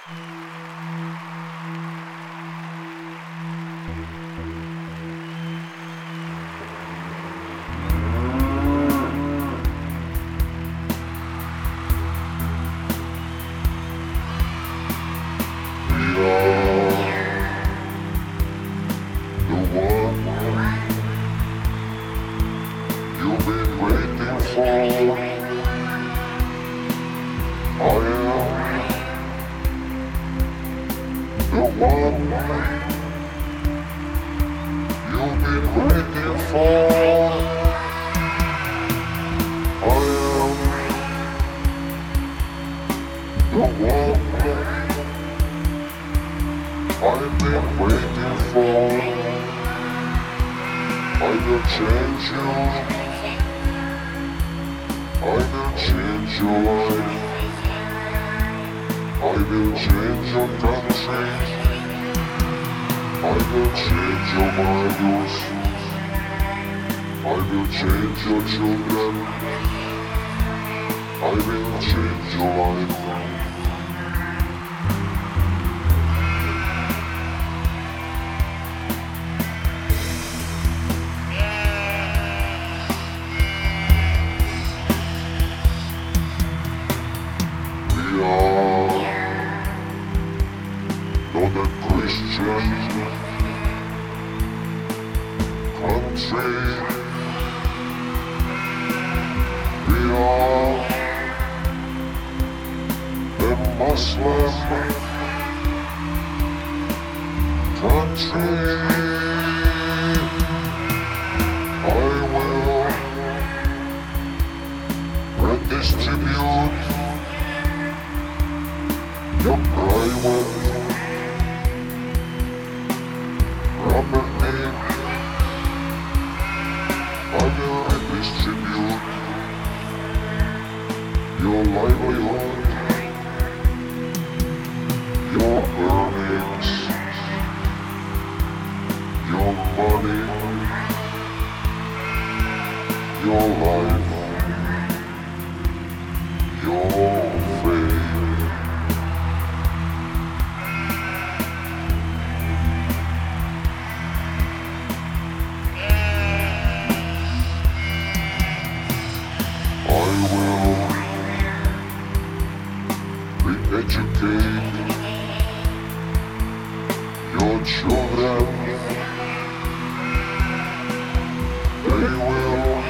You've been waiting for. I am the one you've been waiting for. I am the one I've been waiting for. I will change you. I will change your life. I will change your country. I will change your values. I will change your children. I will change your life. We are not a Christian country. We are a Muslim country. I will redistribute your private property. I will redistribute your livelihood, your earnings, your money, your life, your faith. I will re-educate your children. They will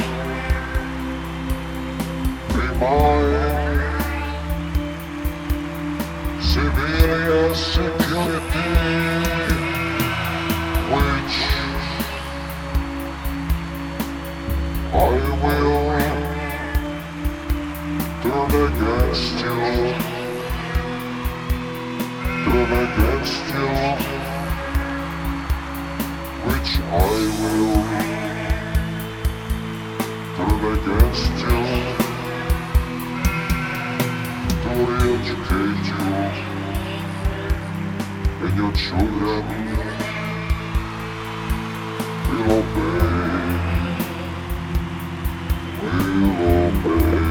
be mine. Civilian security, which I will turn against you, which I will turn against you, to re-educate you and your children will obey, will obey.